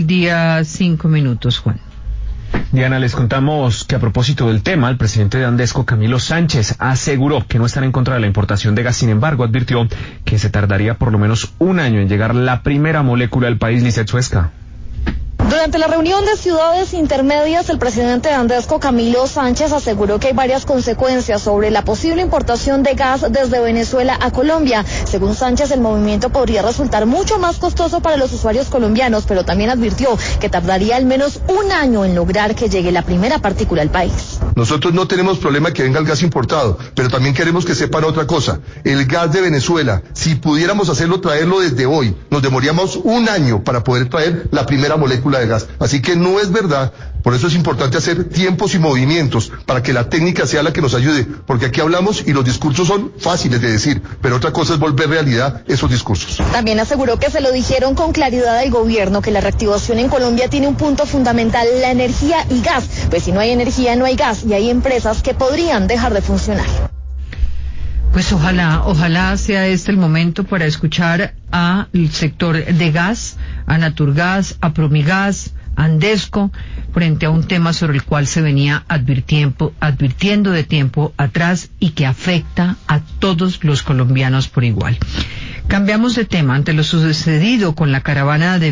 día, 5 minutos, Juan. Diana, les contamos que a propósito del tema, el presidente de Andesco, Camilo Sánchez, aseguró que no están en contra de la importación de gas. Sin embargo, advirtió que se tardaría por lo menos un año en llegar la primera molécula al país. Lizeth Suezca. Durante la reunión de ciudades intermedias, el presidente de Andesco, Camilo Sánchez, aseguró que hay varias consecuencias sobre la posible importación de gas desde Venezuela a Colombia. Según Sánchez, el movimiento podría resultar mucho más costoso para los usuarios colombianos, pero también advirtió que tardaría al menos un año en lograr que llegue la primera partícula al país. Nosotros no tenemos problema que venga el gas importado, pero también queremos que sepan otra cosa. El gas de Venezuela, si pudiéramos traerlo desde hoy, nos demoríamos un año para poder traer la primera molécula de gas. Así que no es verdad. Por eso es importante hacer tiempos y movimientos para que la técnica sea la que nos ayude, porque aquí hablamos y los discursos son fáciles de decir, pero otra cosa es volver realidad esos discursos. También aseguró que se lo dijeron con claridad al gobierno, que la reactivación en Colombia tiene un punto fundamental: la energía y gas. Pues si no hay energía, no hay gas, y hay empresas que podrían dejar de funcionar. Pues ojalá sea este el momento para escuchar al sector de gas, a Naturgas, a Promigas, a Andesco, frente a un tema sobre el cual se venía advirtiendo de tiempo atrás y que afecta a todos los colombianos por igual. Cambiamos de tema. Ante lo sucedido con la caravana de